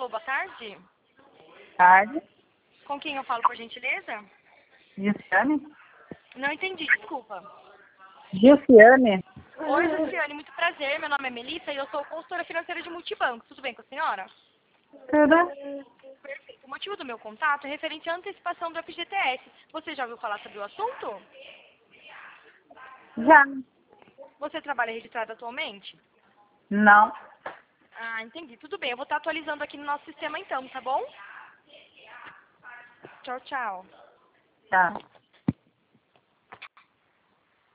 Alô, boa tarde. Tarde. Com quem eu falo, por gentileza? Gilciane? Não entendi, desculpa. Gilciane? Oi, Luciane, muito prazer. Meu nome é Melissa e eu sou consultora financeira de multibanco. Tudo bem com a senhora? Tudo? Perfeito. O motivo do meu contato é referente à antecipação do FGTS. Você já ouviu falar sobre o assunto? Já. Você trabalha registrado atualmente? Não. Ah, entendi. Tudo bem, eu vou estar atualizando aqui no nosso sistema então, tá bom? Tchau, tchau. Tá.